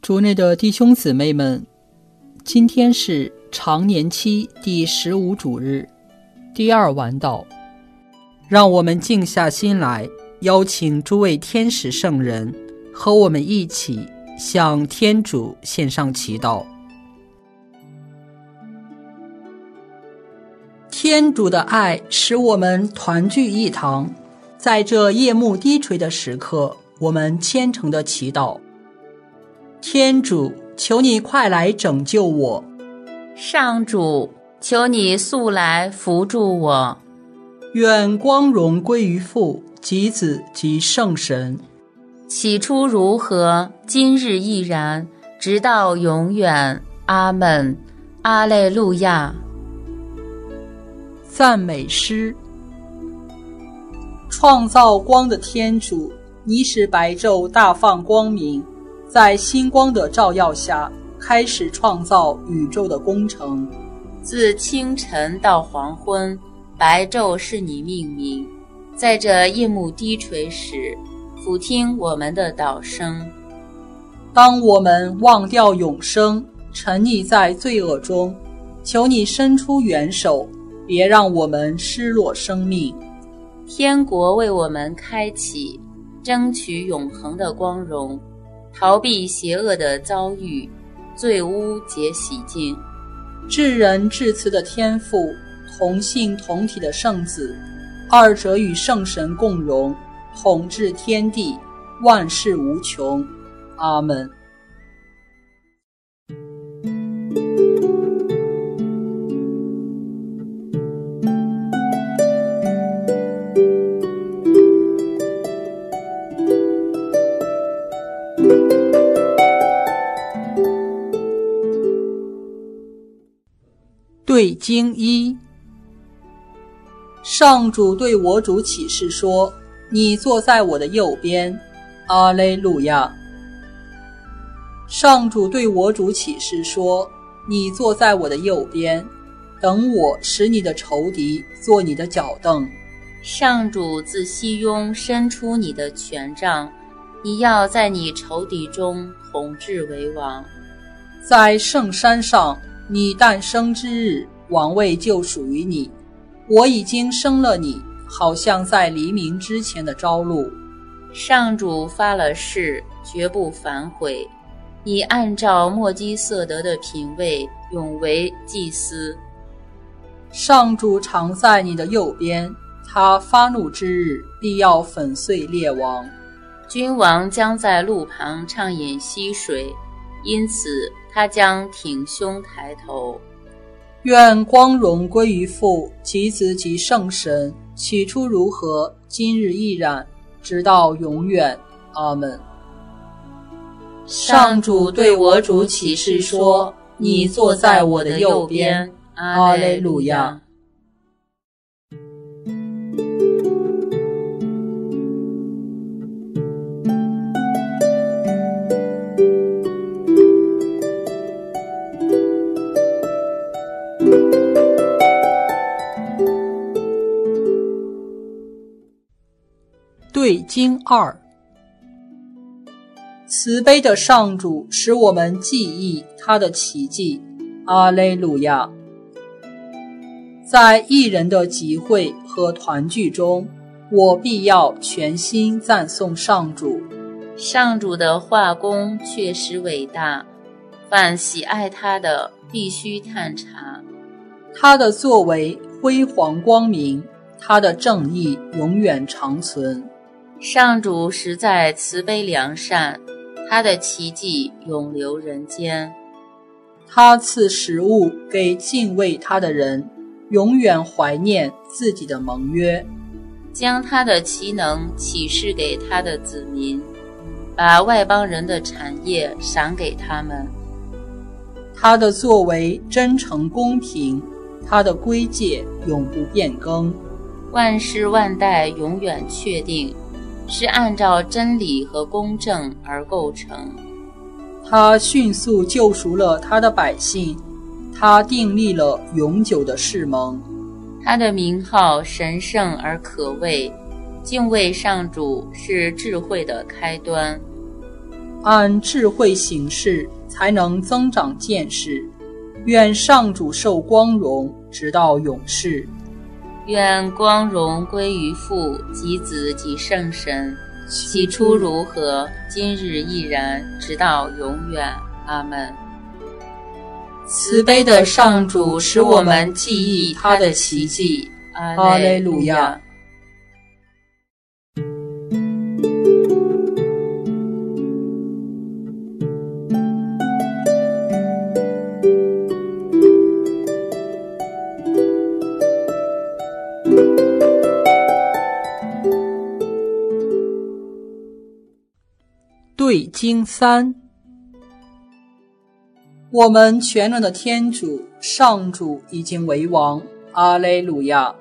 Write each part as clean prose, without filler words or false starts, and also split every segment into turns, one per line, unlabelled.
主内的弟兄姊妹们，今天是常年期第15主日，第二晚祷。让我们静下心来，邀请诸位天使圣人和我们一起向天主献上祈祷。天主的爱使我们团聚一堂，在这夜幕低垂的时刻，我们虔诚的祈祷。天主，求你快来拯救我。
上主，求你速来扶助我。
愿光荣归于父及子及圣神，
起初如何，今日亦然，直到永远。阿们。阿肋路亚。
赞美诗。创造光的天主，你使白昼大放光明，在星光的照耀下开始创造宇宙的工程。
自清晨到黄昏，白昼是你命名，在这夜幕低垂时，俯听我们的祷声。
当我们忘掉永生，沉溺在罪恶中，求你伸出援手，别让我们失落生命。
天国为我们开启，争取永恒的光荣，逃避邪恶的遭遇，罪污皆洗净。
至仁至慈的天父，同性同体的圣子，二者与圣神共荣，统治天地，万事无穷。阿们。对经一。上主对我主启示说，你坐在我的右边。阿肋路亚。上主对我主启示说，你坐在我的右边，等我使你的仇敌做你的脚凳。
上主自西雍伸出你的权杖，你要在你仇敌中统治为王。
在圣山上，你诞生之日，王位就属于你。我已经生了你，好像在黎明之前的朝露。
上主发了誓，绝不反悔。你按照莫基瑟德的品位，永为祭司。
上主常在你的右边，他发怒之日，必要粉碎列王。
君王将在路旁畅饮溪水，因此他将挺胸抬头。
愿光荣归于父及子及圣神，起初如何，今日亦然，直到永远。阿们。
上主对我主启示说，你坐在我的右边。阿肋路亚。
对经二。慈悲的上主使我们记忆他的奇迹。阿肋路亚。在义人的集会和团聚中，我必要全心赞颂上主。
上主的画工确实伟大，凡喜爱他的必须探查。
他的作为辉煌光明，他的正义永远长存。
上主实在慈悲良善，他的奇迹永留人间。
他赐食物给敬畏他的人，永远怀念自己的盟约，
将他的奇能启示给他的子民，把外邦人的产业赏给他们。
他的作为真诚公平，他的规戒永不变更，
万世万代永远确定，是按照真理和公正而构成。
他迅速救赎了他的百姓，他订立了永久的誓盟。
他的名号神圣而可畏，敬畏上主是智慧的开端。
按智慧行事，才能增长见识。愿上主受光荣，直到永世。
愿光荣归于父及子及圣神，起初如何，今日亦然，直到永远。阿们。慈悲的上主使我们记忆他的奇迹。阿肋路亚。
对经3，我们全能的天主上主已经为王。阿肋路亚，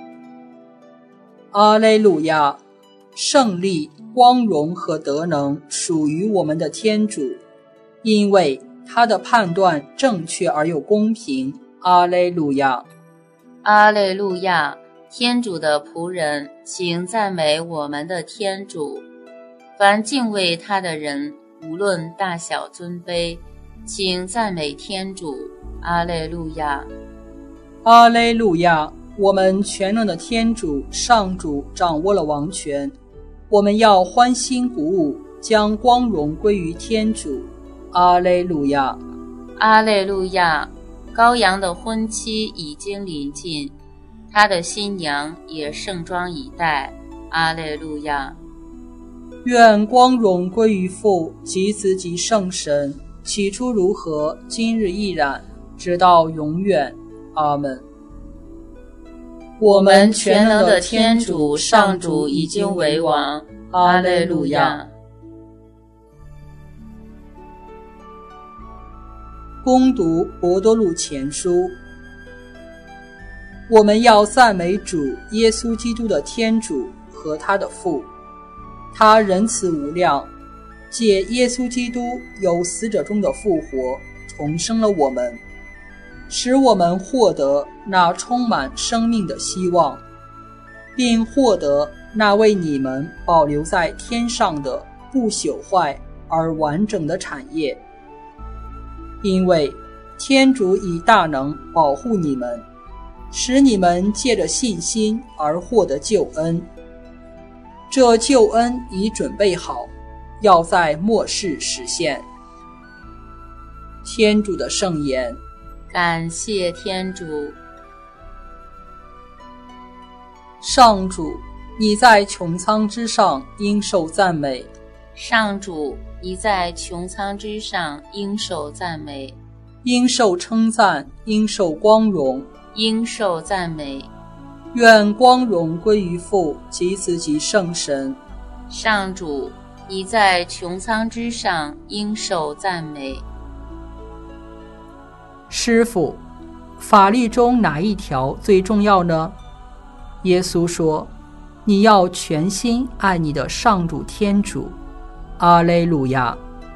阿肋路亚。胜利、光荣和德能属于我们的天主，因为他的判断正确而又公平。阿肋路亚，
阿肋路亚。天主的仆人，请赞美我们的天主。凡敬畏他的人，无论大小尊卑，请赞美天主。阿肋路亚，
阿肋路亚。我们全能的天主上主掌握了王权，我们要欢欣鼓舞，将光荣归于天主。阿肋路亚，
阿肋路亚。羔羊的婚期已经临近，他的新娘也盛装以待。阿肋路亚。
愿光荣归于父及子及圣神，起初如何，今日亦然，直到永远。阿们。
我们全能的天主上主已经为王。阿肋路亚。
恭读伯多禄前书。我们要赞美主耶稣基督的天主和他的父，他仁慈无量，借耶稣基督由死者中的复活，重生了我们，使我们获得那充满生命的希望，并获得那为你们保留在天上的不朽坏而完整的产业。因为天主以大能保护你们，使你们借着信心而获得救恩。这救恩已准备好，要在末世实现。天主的圣言。
感谢天主。
上主，你在穹苍之上应受赞美。
上主，你在穹苍之上应受赞美。
应受称赞，应受光荣，
应受赞美。
愿光荣归于父及子及圣神。
上主，你在穹苍之上应受赞美。
师父，法律中哪一条最重要呢？耶稣说，你要全心爱你的上主天主。阿肋路亚。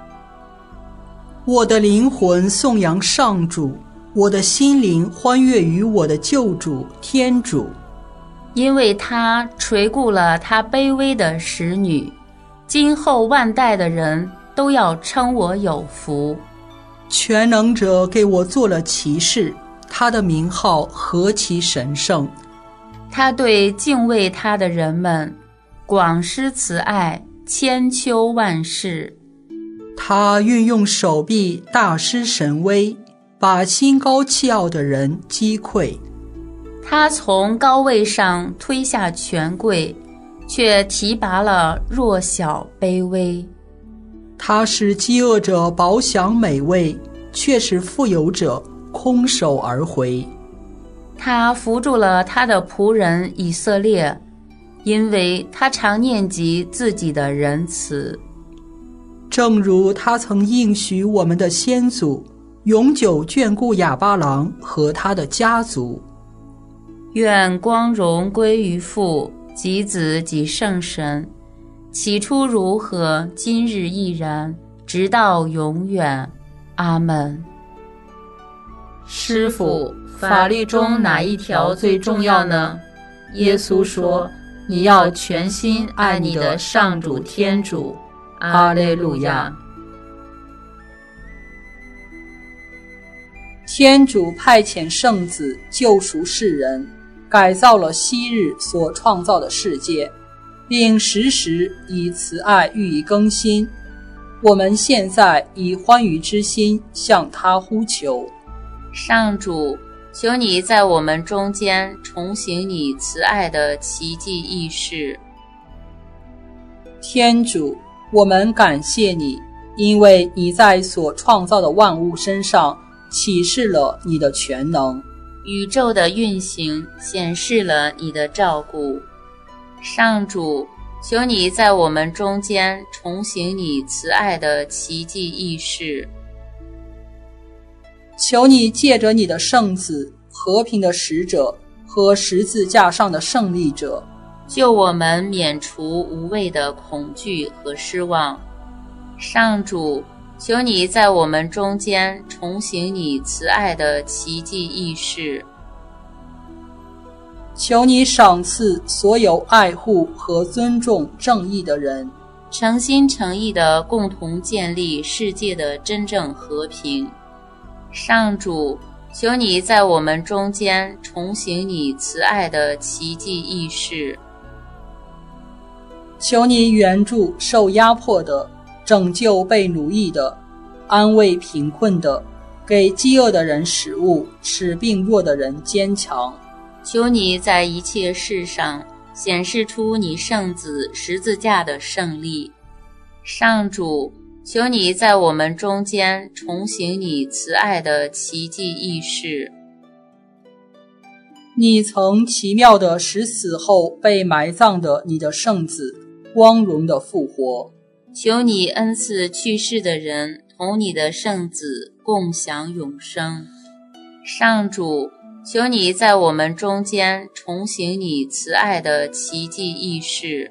我的灵魂颂扬上主，我的心灵欢悦于我的救主天主，
因为他垂顾了他卑微的使女，今后万代的人都要称我有福。
全能者给我做了骑士，他的名号何其神圣。
他对敬畏他的人们广施慈爱，千秋万世。
他运用手臂大施神威，把心高气傲的人击溃。
他从高位上推下权贵，却提拔了弱小卑微。
他使饥饿者饱享美味，却使富有者空手而回。
他扶助了他的仆人以色列，因为他常念及自己的仁慈。
正如他曾应许我们的先祖，永久眷顾亚巴郎和他的家族。
愿光荣归于父及子及圣神，起初如何，今日亦然，直到永远。阿们。师父，法律中哪一条最重要呢？耶稣说，你要全心爱你的上主天主。阿肋路亚。
天主派遣圣子救赎世人，改造了昔日所创造的世界，并时时以慈爱予以更新。我们现在以欢愉之心向他呼求。
上主，求你在我们中间重行你慈爱的奇迹异事。
天主，我们感谢你，因为你在所创造的万物身上启示了你的全能，
宇宙的运行显示了你的照顾。上主，求你在我们中间重行你慈爱的奇迹异事。
求你借着你的圣子，和平的使者和十字架上的胜利者，
救我们免除无谓的恐惧和失望。上主，求你在我们中间重行你慈爱的奇迹异事。
求你赏赐所有爱护和尊重正义的人，
诚心诚意地共同建立世界的真正和平。上主，求你在我们中间重行你慈爱的奇迹异事。
求你援助受压迫的，拯救被奴役的，安慰贫困的，给饥饿的人食物，使病弱的人坚强。
求你在一切事上显示出你圣子十字架的胜利。上主，求你在我们中间重行你慈爱的奇迹异事。
你曾奇妙地使死后被埋葬的你的圣子光荣地复活。
求你恩赐去世的人同你的圣子共享永生。上主，求你在我们中间重行你慈爱的奇迹异事。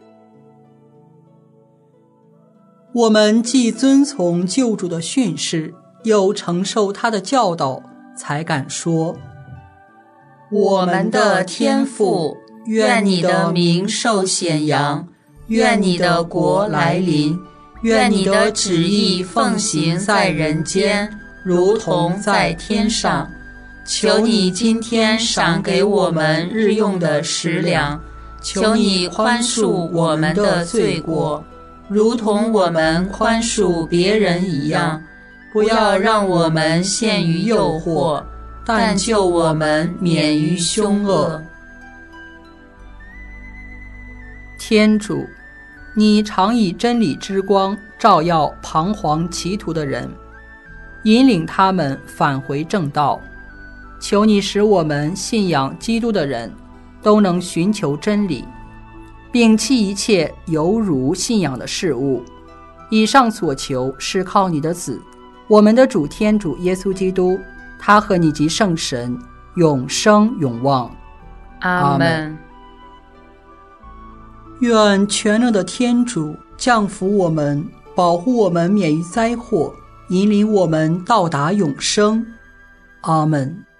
我们既遵从救主的训示，又承受他的教导，才敢说：
我们的天父，愿你的名受显扬，愿你的国来临，愿你的旨意奉行在人间，如同在天上。求你今天赏给我们日用的食粮，求你宽恕我们的罪过，如同我们宽恕别人一样，不要让我们陷于诱惑，但救我们免于凶恶。
天主，你常以真理之光照耀彷徨歧途的人，引领他们返回正道。求你使我们信仰基督的人都能寻求真理，摒弃一切有辱信仰的事物。以上所求是靠你的子，我们的主天主耶稣基督，他和你及圣神永生永望。
阿们。
愿全能的天主降福我们，保护我们免于灾祸，引领我们到达永生。阿们。